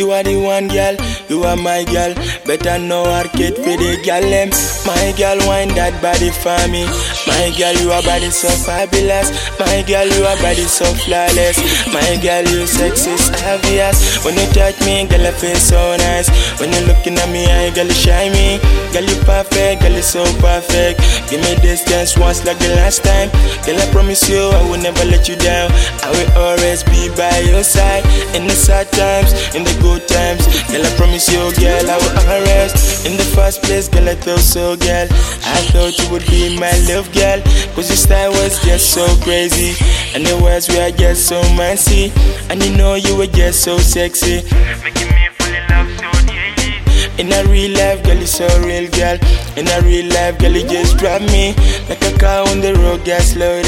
You are the one girl, you are my girl. Better know arcade for the girl them. My girl, wind that body for me. My girl, you are body so fabulous. My girl, you are body so flawless. My girl, you sexy, obvious. When you touch me, girl, I feel so nice. When you looking at me, I girl, you shine me. Girl, you perfect, girl, you so perfect. Give me this chance once like the last time. Girl, I promise you, I will never let you down. I will always be by your side. In the sad times, in the good times. Girl, I promise you, girl, I will always. In the first place, girl, I thought so, girl. I thought you would be my love, girl. Cause your style was just so crazy. And the words were just so messy. And you know you were just so sexy. Making me fall in love so daily. In a real life, girl, you so real, girl. In a real life, girl, you just drive me like a car on the road, girl.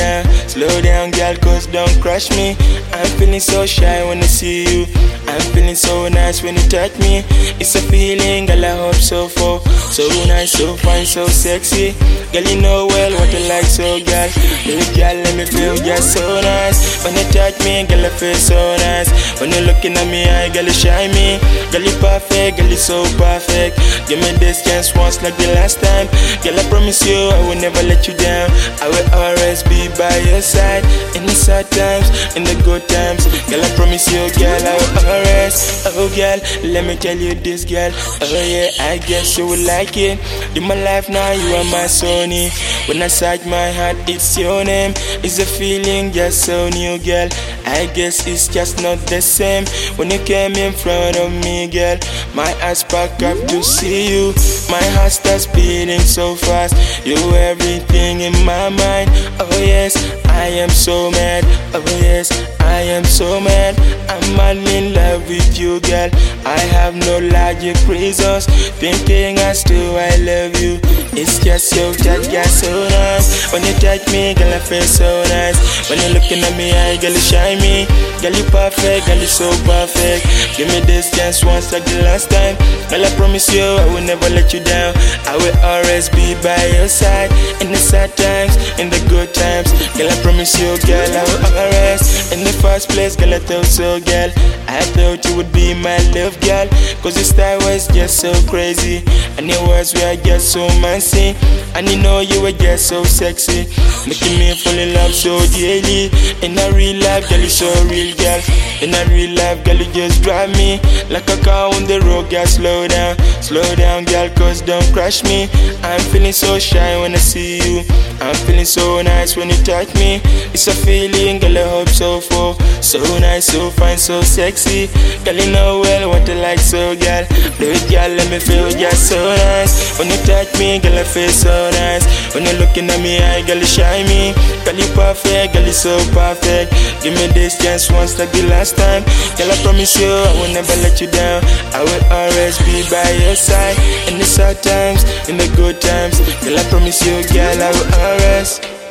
Slow down, girl, cause don't crush me. I'm feeling so shy when I see you. I'm feeling so nice when you touch me. It's a feeling, girl, I hope so for. So nice, so fine, so sexy. Girl, you know well what I like, so girl. Baby girl, let me feel just so nice. When you touch me, girl, I feel so nice. When you're looking at me, I girl, you shine me. Girl, you perfect, girl, you so perfect. Give me this chance once like the last time. Girl, I promise you, I will never let you down. I will always be by your side. In the sad times, in the good times. Girl, I promise you, girl, I will always. Oh girl, let me tell you this, girl. Oh yeah, I guess you will like it. In my life now, you are my Sony. When I search my heart, it's your name. It's a feeling just so new, girl. I guess it's just not the same. When you came in front of me, girl, my eyes spark up to see you. My heart starts beating so fast. You everything in my mind. Oh yes, I am so mad. Oh yes, I am so mad. I'm madly in love with you, girl. I have no logic reasons thinking as to I love you. It's just your touch, girl, so nice. When you touch me, girl, I feel so nice. When you're looking at me, I girl, you shine me. Girl, you perfect, girl, you so perfect. Give me this chance once like the last time. Girl, I promise you, I will never let you down. I will always be by your side. In the sad times, in the good times. Girl, I promise you, girl, I will always. In the first place, girl, I thought so, girl. I thought you would be my love, girl. Cause your style was just so crazy. And your words were just so messy. And you know you were just so sexy. Making me fall in love so daily. In a real life, girl, you so real, girl. In a real life, girl, you just drive me like a car on the road, girl. Slow down, girl, cause don't crush me. I'm feeling so shy when I see you. I'm feeling so nice when you touch me. It's a feeling, girl, I hope so for. So nice, so fine, so sexy. Girl, you know well what I like, so girl. Do it, girl, let me feel just so nice. When you touch me, girl, I feel so nice. When you're looking at me, I girl, you shine me. Girl, you perfect, girl, you so perfect. Give me this chance once like the last time. Girl, I promise you, I will never let you down. I will always be by your side. In the sad times, in the good times. Girl, I promise you, girl, I will always.